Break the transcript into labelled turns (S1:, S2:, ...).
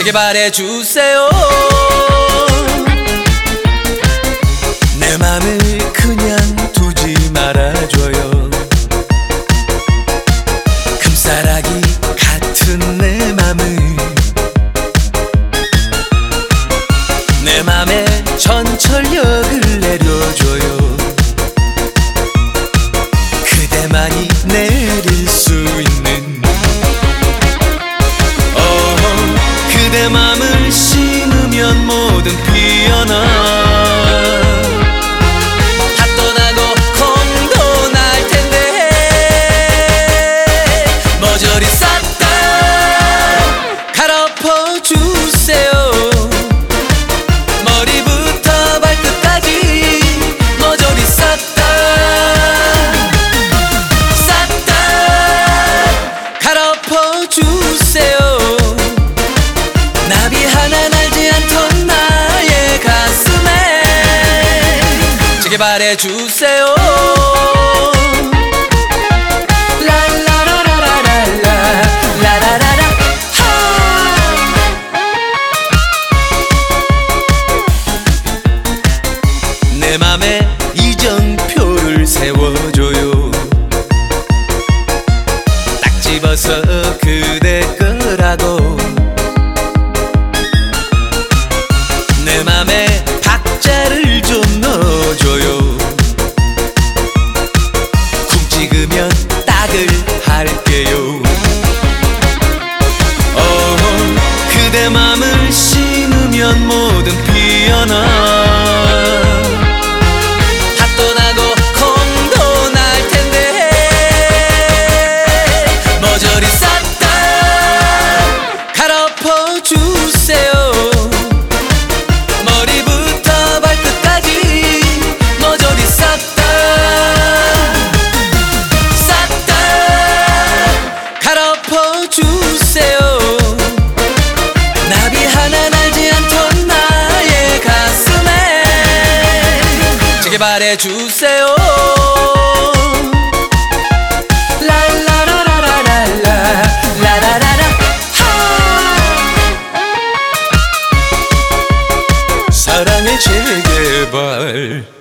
S1: 제게 말해주세요. 내 맘을 그냥 두지 말아줘요. 금사라기 같은 내 맘을 내 맘에 전철역을 내려줘요. 그대만이 내릴 수 있는 그대 맘을 심으면 뭐든 피어나. 밭도 나고 콩도 날 텐데 머저리 싹 다 갈아엎어 주세요. 머리부터 발끝까지 머저리 싹 다 갈아엎어 주세요. 나비 하나 날지 않던 나의 가슴에 제게 말해주세요. 라라라라라라 라라라라 하 내 맘에 이정표를 세워줘요. 딱 집어서 그대 거라고 내 맘에 박자를 좀 넣어줘요. 쿵 찍으면 딱을 할게요. 그대 맘을 심으면 뭐든 피어나. 밭도 나고 콩도 날 텐데 머저리 싹 다 갈아엎어 주세요. 머리부터 발끝까지 머저리 싹 다 갈아엎어 주세요. 나비 하나 날지 않던 나의 가슴에 제게 말해주세요. 랄라라라라라 라라라라 하 사랑의 재개발